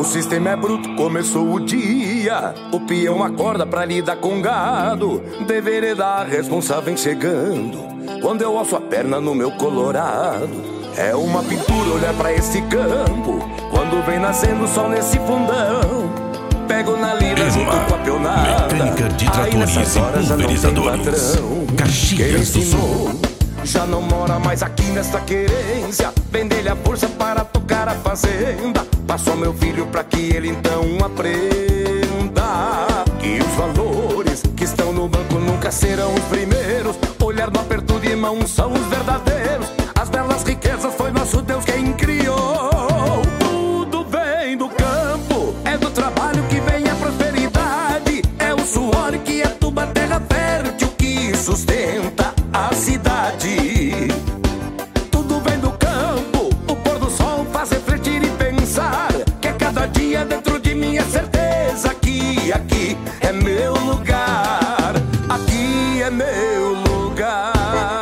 O sistema é bruto, começou o dia. O peão acorda pra lidar com gado. Deveria dar responsável chegando. Quando eu alço a perna no meu colorado. É uma pintura olhar pra esse campo. Quando vem nascendo o sol nesse fundão. Pego na lira junto com a peonada. Mecânica de tratores e pulverizadores. Caxias do Sul. Já não mora mais aqui nesta querência. Vende-lhe a força para tocar a fazenda. Passou meu filho pra que ele então aprenda que os valores que estão no banco nunca serão os primeiros. Olhar no aperto de mão são os verdadeiros. As belas riquezas foi nosso Deus quem criou. Tudo vem do campo, é do trabalho que vem a prosperidade. É o suor que aduba a terra fértil que sustenta a cidade. Tudo vem do campo, o pôr do sol faz refletir e pensar que a cada dia dentro de mim é certeza que aqui é meu lugar. Aqui é meu lugar.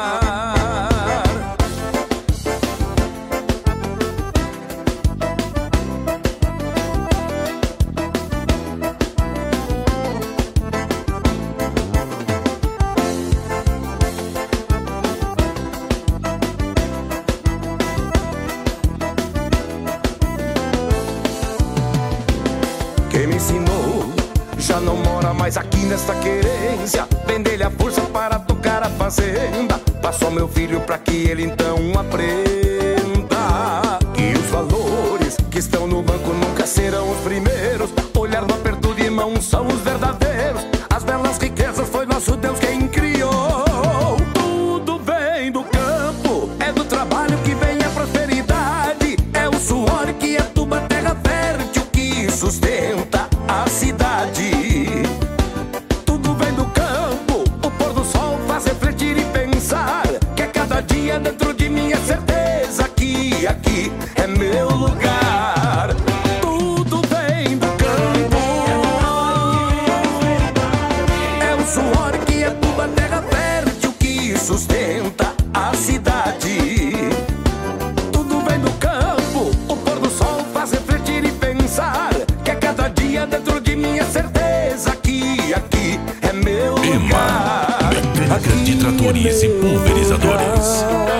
Quem me ensinou já não mora mais aqui nesta querência. Vende-lhe a força para tocar a fazenda. Passou meu filho pra que ele então aprenda que os valores que estão no banco nunca serão os primeiros. Olhar no aperto de mão são os verdadeiros. As belas riquezas foi nosso Deus quem criou. Tudo vem do campo, é do trabalho que vem a prosperidade. É o suor que aduba a terra fértil que sustenta a cidade. Tudo vem do campo, o pôr do sol faz refletir e pensar que a cada dia dentro de mim é certeza que aqui é meu lugar. Tudo vem do campo, é o suor que aduba a terra fértil que sustenta a cidade. Tudo vem do campo, o pôr do sol faz refletir e pensar que a cada dia dentro de mim é certeza que aqui é meu lugar. Mecânica de tratores e pulverizadores.